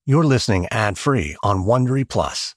You're listening ad-free on Wondery Plus.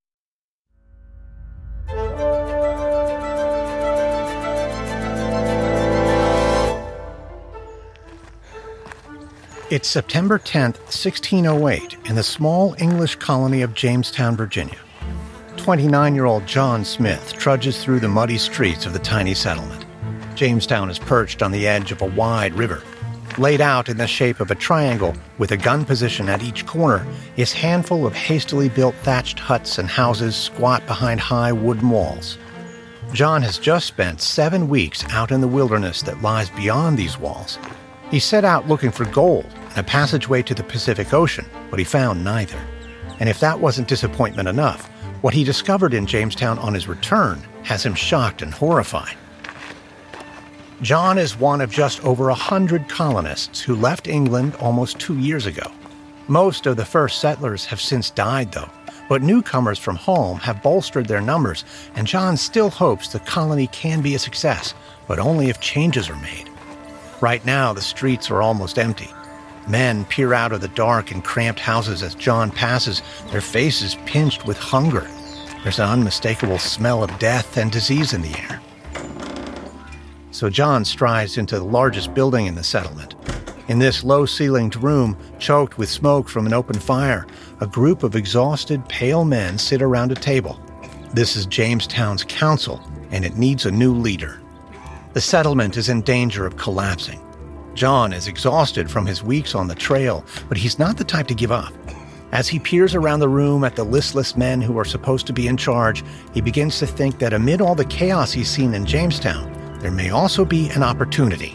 It's September 10th, 1608, in the small English colony of Jamestown, Virginia. 29-year-old John Smith trudges through the muddy streets of the tiny settlement. Jamestown is perched on the edge of a wide river. Laid out in the shape of a triangle with a gun position at each corner is a handful of hastily built thatched huts and houses squat behind high wooden walls. John has just spent 7 weeks out in the wilderness that lies beyond these walls. He set out looking for gold and a passageway to the Pacific Ocean, but he found neither. And if that wasn't disappointment enough, what he discovered in Jamestown on his return has him shocked and horrified. John is one of just over 100 colonists who left England almost 2 years ago. Most of the first settlers have since died, though, but newcomers from home have bolstered their numbers, and John still hopes the colony can be a success, but only if changes are made. Right now, the streets are almost empty. Men peer out of the dark and cramped houses as John passes, their faces pinched with hunger. There's an unmistakable smell of death and disease in the air. So John strides into the largest building in the settlement. In this low-ceilinged room, choked with smoke from an open fire, a group of exhausted, pale men sit around a table. This is Jamestown's council, and it needs a new leader. The settlement is in danger of collapsing. John is exhausted from his weeks on the trail, but he's not the type to give up. As he peers around the room at the listless men who are supposed to be in charge, he begins to think that amid all the chaos he's seen in Jamestown, there may also be an opportunity.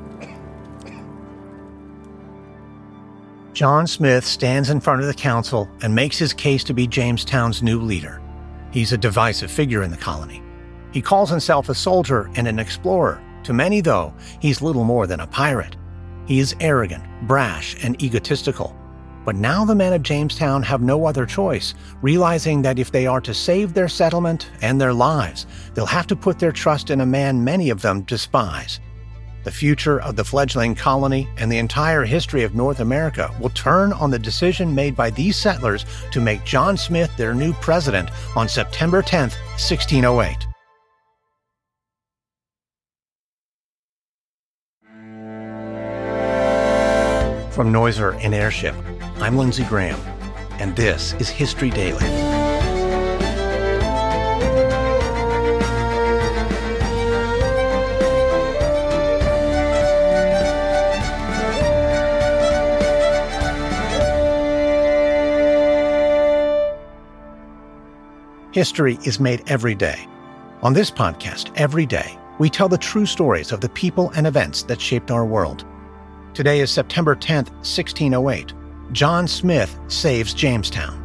John Smith stands in front of the council and makes his case to be Jamestown's new leader. He's a divisive figure in the colony. He calls himself a soldier and an explorer. To many, though, he's little more than a pirate. He is arrogant, brash, and egotistical. But now the men of Jamestown have no other choice, realizing that if they are to save their settlement and their lives, they'll have to put their trust in a man many of them despise. The future of the fledgling colony and the entire history of North America will turn on the decision made by these settlers to make John Smith their new president on September 10th, 1608. From Noiser and Airship, I'm Lindsey Graham, and this is History Daily. History is made every day. On this podcast, every day, we tell the true stories of the people and events that shaped our world. Today is September 10th, 1608. John Smith saves Jamestown.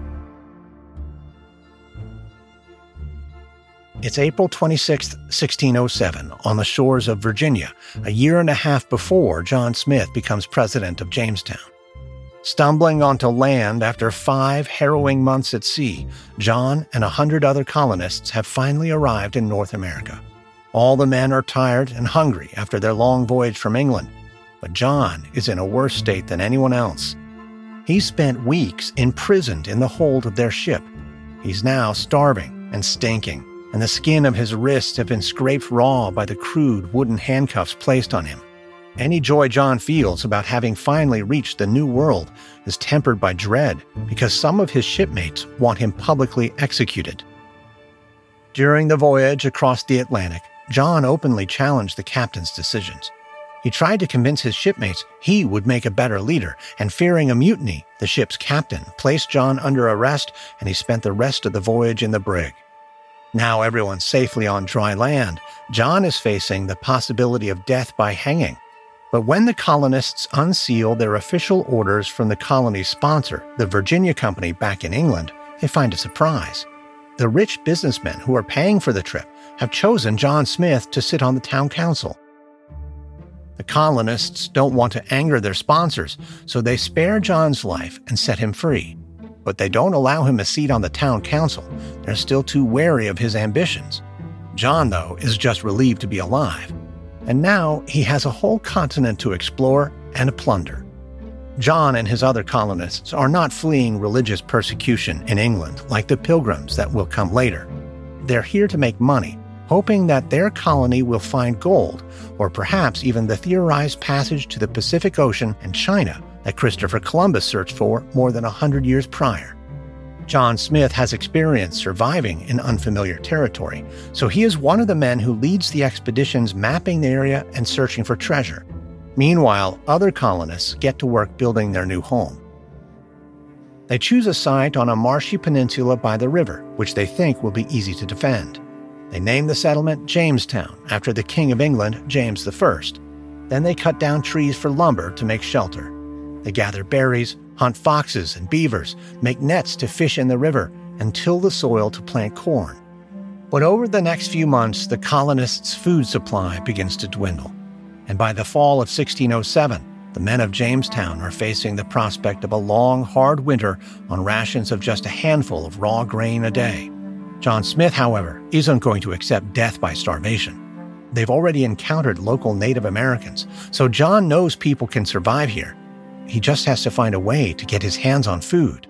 It's April 26th, 1607, on the shores of Virginia, a year and a half before John Smith becomes president of Jamestown. Stumbling onto land after 5 harrowing months at sea, John and 100 other colonists have finally arrived in North America. All the men are tired and hungry after their long voyage from England, but John is in a worse state than anyone else. He's spent weeks imprisoned in the hold of their ship. He's now starving and stinking, and the skin of his wrists have been scraped raw by the crude wooden handcuffs placed on him. Any joy John feels about having finally reached the New World is tempered by dread because some of his shipmates want him publicly executed. During the voyage across the Atlantic, John openly challenged the captain's decisions. He tried to convince his shipmates he would make a better leader, and fearing a mutiny, the ship's captain placed John under arrest, and he spent the rest of the voyage in the brig. Now everyone's safely on dry land, John is facing the possibility of death by hanging. But when the colonists unseal their official orders from the colony's sponsor, the Virginia Company back in England, they find a surprise. The rich businessmen who are paying for the trip have chosen John Smith to sit on the town council. The colonists don't want to anger their sponsors, so they spare John's life and set him free. But they don't allow him a seat on the town council. They're still too wary of his ambitions. John, though, is just relieved to be alive. And now he has a whole continent to explore and to plunder. John and his other colonists are not fleeing religious persecution in England like the Pilgrims that will come later. They're here to make money, hoping that their colony will find gold, or perhaps even the theorized passage to the Pacific Ocean and China that Christopher Columbus searched for more than 100 years prior. John Smith has experience surviving in unfamiliar territory, so he is one of the men who leads the expeditions mapping the area and searching for treasure. Meanwhile, other colonists get to work building their new home. They choose a site on a marshy peninsula by the river, which they think will be easy to defend. They name the settlement Jamestown, after the King of England, James I. Then they cut down trees for lumber to make shelter. They gather berries, hunt foxes and beavers, make nets to fish in the river, and till the soil to plant corn. But over the next few months, the colonists' food supply begins to dwindle. And by the fall of 1607, the men of Jamestown are facing the prospect of a long, hard winter on rations of just a handful of raw grain a day. John Smith, however, isn't going to accept death by starvation. They've already encountered local Native Americans, so John knows people can survive here. He just has to find a way to get his hands on food.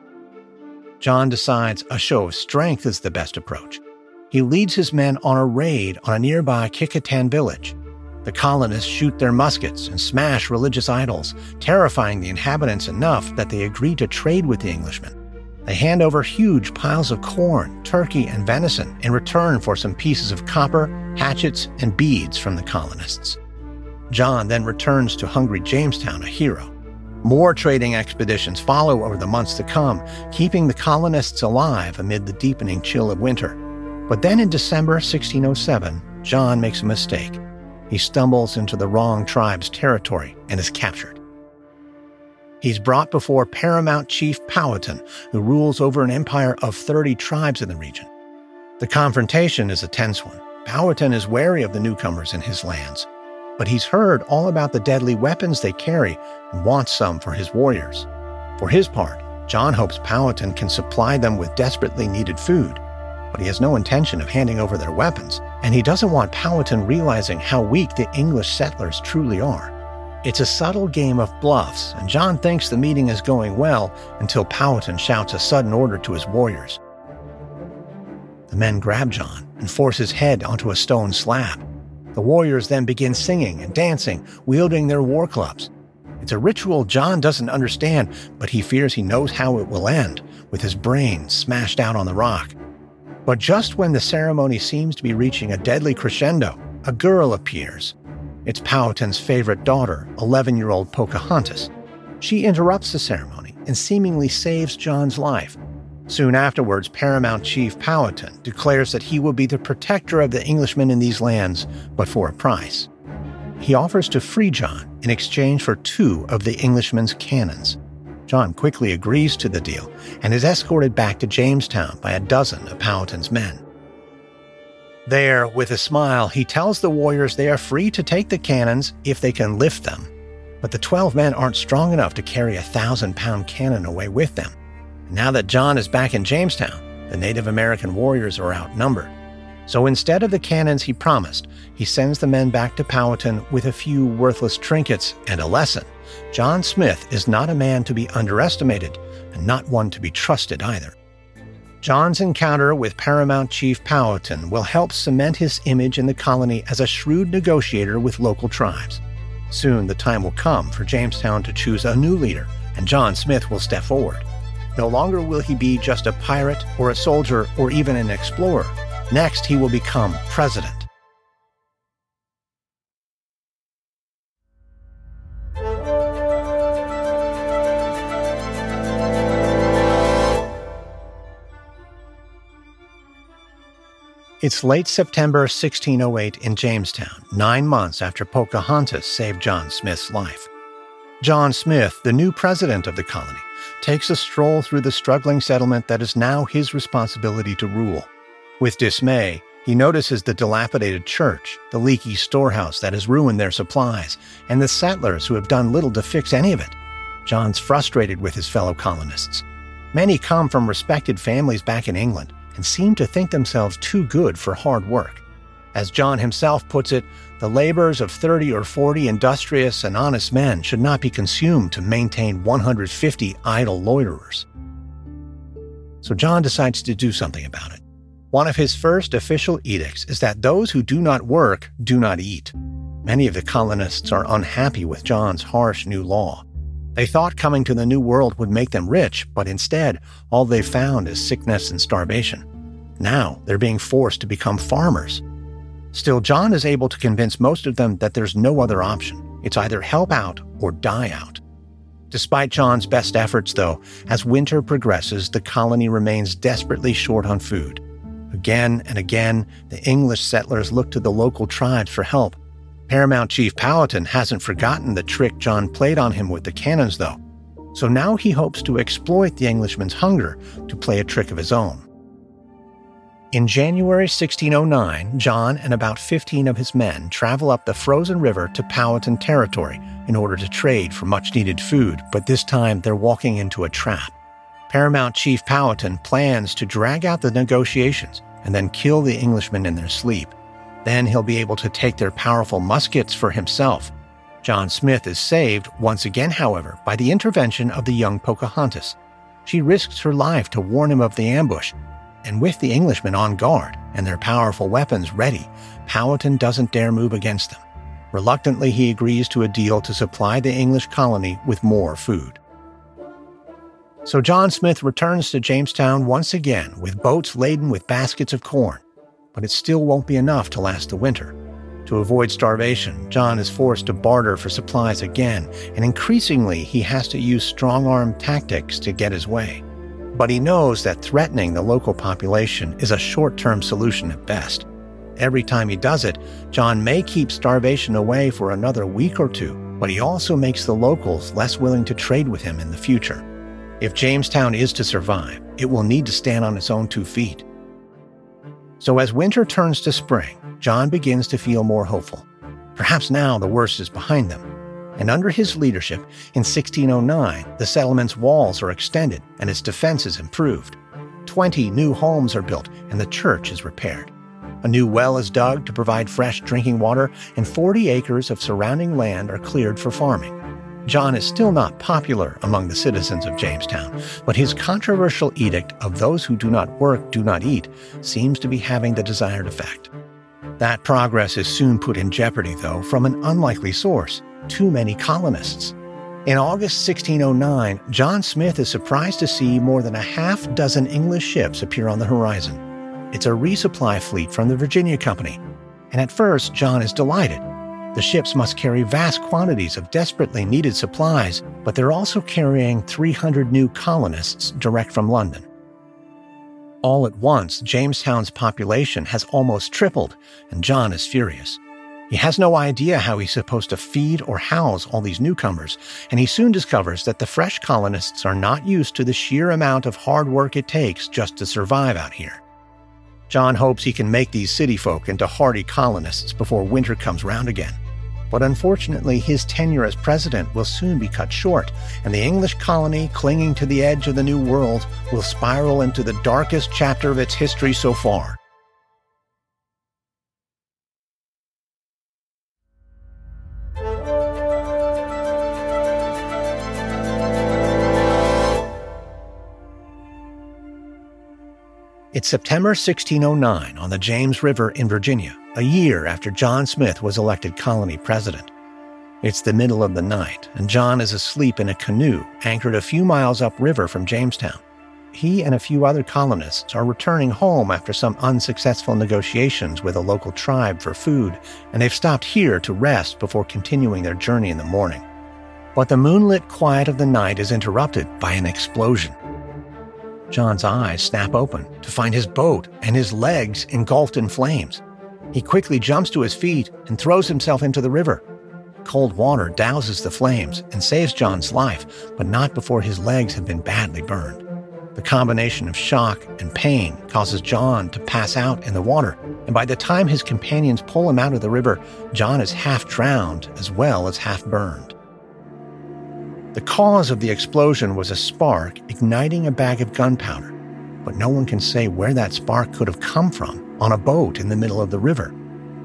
John decides a show of strength is the best approach. He leads his men on a raid on a nearby Kecoughtan village. The colonists shoot their muskets and smash religious idols, terrifying the inhabitants enough that they agree to trade with the Englishmen. They hand over huge piles of corn, turkey, and venison in return for some pieces of copper, hatchets, and beads from the colonists. John then returns to hungry Jamestown a hero. More trading expeditions follow over the months to come, keeping the colonists alive amid the deepening chill of winter. But then in December 1607, John makes a mistake. He stumbles into the wrong tribe's territory and is captured. He's brought before Paramount Chief Powhatan, who rules over an empire of 30 tribes in the region. The confrontation is a tense one. Powhatan is wary of the newcomers in his lands, but he's heard all about the deadly weapons they carry and wants some for his warriors. For his part, John hopes Powhatan can supply them with desperately needed food, but he has no intention of handing over their weapons, and he doesn't want Powhatan realizing how weak the English settlers truly are. It's a subtle game of bluffs, and John thinks the meeting is going well until Powhatan shouts a sudden order to his warriors. The men grab John and force his head onto a stone slab. The warriors then begin singing and dancing, wielding their war clubs. It's a ritual John doesn't understand, but he fears he knows how it will end, with his brain smashed out on the rock. But just when the ceremony seems to be reaching a deadly crescendo, a girl appears. It's Powhatan's favorite daughter, 11-year-old Pocahontas. She interrupts the ceremony and seemingly saves John's life. Soon afterwards, Paramount Chief Powhatan declares that he will be the protector of the Englishmen in these lands, but for a price. He offers to free John in exchange for 2 of the Englishmen's cannons. John quickly agrees to the deal and is escorted back to Jamestown by a dozen of Powhatan's men. There, with a smile, he tells the warriors they are free to take the cannons if they can lift them. But the 12 men aren't strong enough to carry a 1,000-pound cannon away with them. Now that John is back in Jamestown, the Native American warriors are outnumbered. So instead of the cannons he promised, he sends the men back to Powhatan with a few worthless trinkets and a lesson. John Smith is not a man to be underestimated, and not one to be trusted either. John's encounter with Paramount Chief Powhatan will help cement his image in the colony as a shrewd negotiator with local tribes. Soon the time will come for Jamestown to choose a new leader, and John Smith will step forward. No longer will he be just a pirate or a soldier or even an explorer. Next, he will become president. It's late September 1608 in Jamestown, 9 months after Pocahontas saved John Smith's life. John Smith, the new president of the colony, takes a stroll through the struggling settlement that is now his responsibility to rule. With dismay, he notices the dilapidated church, the leaky storehouse that has ruined their supplies, and the settlers who have done little to fix any of it. John's frustrated with his fellow colonists. Many come from respected families back in England and seem to think themselves too good for hard work. As John himself puts it, the labors of 30 or 40 industrious and honest men should not be consumed to maintain 150 idle loiterers. So John decides to do something about it. One of his first official edicts is that those who do not work do not eat. Many of the colonists are unhappy with John's harsh new law. They thought coming to the New World would make them rich, but instead, all they found is sickness and starvation. Now, they're being forced to become farmers. Still, John is able to convince most of them that there's no other option. It's either help out or die out. Despite John's best efforts, though, as winter progresses, the colony remains desperately short on food. Again and again, the English settlers look to the local tribes for help. Paramount Chief Powhatan hasn't forgotten the trick John played on him with the cannons, though. So now he hopes to exploit the Englishman's hunger to play a trick of his own. In January 1609, John and about 15 of his men travel up the frozen river to Powhatan territory in order to trade for much-needed food, but this time they're walking into a trap. Paramount Chief Powhatan plans to drag out the negotiations and then kill the Englishmen in their sleep. Then he'll be able to take their powerful muskets for himself. John Smith is saved once again, however, by the intervention of the young Pocahontas. She risks her life to warn him of the ambush, and with the Englishmen on guard and their powerful weapons ready, Powhatan doesn't dare move against them. Reluctantly, he agrees to a deal to supply the English colony with more food. So John Smith returns to Jamestown once again with boats laden with baskets of corn, but it still won't be enough to last the winter. To avoid starvation, John is forced to barter for supplies again, and increasingly he has to use strong-arm tactics to get his way. But he knows that threatening the local population is a short-term solution at best. Every time he does it, John may keep starvation away for another week or two, but he also makes the locals less willing to trade with him in the future. If Jamestown is to survive, it will need to stand on its own 2 feet. So as winter turns to spring, John begins to feel more hopeful. Perhaps now the worst is behind them. And under his leadership, in 1609, the settlement's walls are extended and its defenses improved. 20 new homes are built and the church is repaired. A new well is dug to provide fresh drinking water, and 40 acres of surrounding land are cleared for farming. John is still not popular among the citizens of Jamestown, but his controversial edict of those who do not work do not eat seems to be having the desired effect. That progress is soon put in jeopardy, though, from an unlikely source: too many colonists. In August 1609, John Smith is surprised to see more than a half dozen English ships appear on the horizon. It's a resupply fleet from the Virginia Company, and at first John is delighted. The ships must carry vast quantities of desperately needed supplies, but they're also carrying 300 new colonists direct from London. All at once, Jamestown's population has almost tripled, and John is furious. He has no idea how he's supposed to feed or house all these newcomers, and he soon discovers that the fresh colonists are not used to the sheer amount of hard work it takes just to survive out here. John hopes he can make these city folk into hardy colonists before winter comes round again. But unfortunately, his tenure as president will soon be cut short, and the English colony, clinging to the edge of the New World, will spiral into the darkest chapter of its history so far. It's September 1609 on the James River in Virginia, a year after John Smith was elected colony president. It's the middle of the night, and John is asleep in a canoe anchored a few miles upriver from Jamestown. He and a few other colonists are returning home after some unsuccessful negotiations with a local tribe for food, and they've stopped here to rest before continuing their journey in the morning. But the moonlit quiet of the night is interrupted by an explosion. John's eyes snap open to find his boat and his legs engulfed in flames. He quickly jumps to his feet and throws himself into the river. Cold water douses the flames and saves John's life, but not before his legs have been badly burned. The combination of shock and pain causes John to pass out in the water, and by the time his companions pull him out of the river, John is half drowned as well as half burned. The cause of the explosion was a spark igniting a bag of gunpowder, but no one can say where that spark could have come from on a boat in the middle of the river.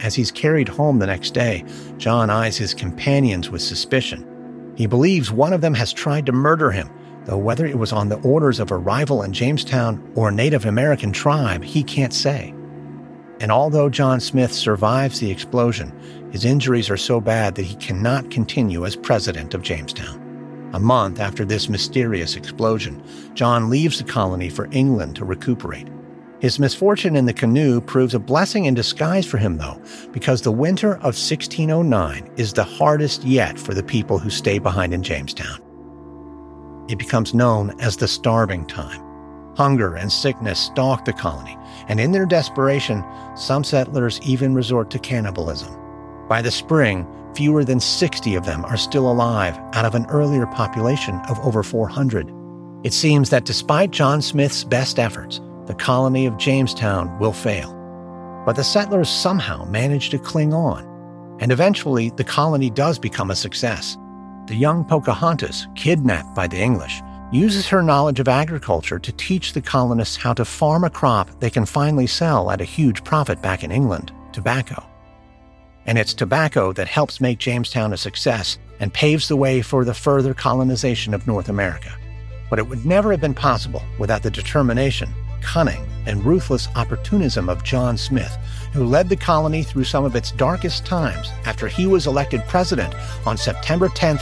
As he's carried home the next day, John eyes his companions with suspicion. He believes one of them has tried to murder him, though whether it was on the orders of a rival in Jamestown or a Native American tribe, he can't say. And although John Smith survives the explosion, his injuries are so bad that he cannot continue as president of Jamestown. A month after this mysterious explosion, John leaves the colony for England to recuperate. His misfortune in the canoe proves a blessing in disguise for him, though, because the winter of 1609 is the hardest yet for the people who stay behind in Jamestown. It becomes known as the Starving Time. Hunger and sickness stalk the colony, and in their desperation, some settlers even resort to cannibalism. By the spring, fewer than 60 of them are still alive out of an earlier population of over 400. It seems that despite John Smith's best efforts, the colony of Jamestown will fail. But the settlers somehow manage to cling on, and eventually the colony does become a success. The young Pocahontas, kidnapped by the English, uses her knowledge of agriculture to teach the colonists how to farm a crop they can finally sell at a huge profit back in England, tobacco. And it's tobacco that helps make Jamestown a success and paves the way for the further colonization of North America. But it would never have been possible without the determination, cunning, and ruthless opportunism of John Smith, who led the colony through some of its darkest times after he was elected president on September 10,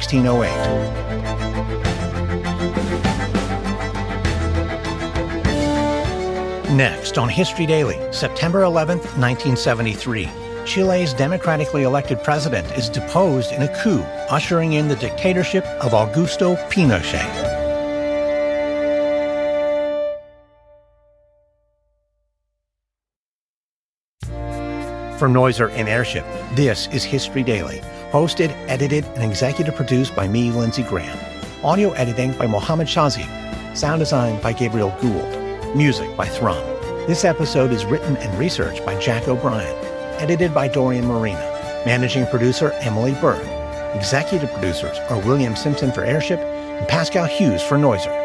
1608. Next on History Daily, September 11, 1973. Chile's democratically elected president is deposed in a coup, ushering in the dictatorship of Augusto Pinochet. From Noiser and Airship, this is History Daily, hosted, edited, and executive produced by me, Lindsey Graham. Audio editing by Mohammed Shazim. Sound design by Gabriel Gould. Music by Thrum. This episode is written and researched by Jack O'Brien. Edited by Dorian Marina. Managing producer Emily Burke. Executive producers are William Simpson for Airship and Pascal Hughes for Noiser.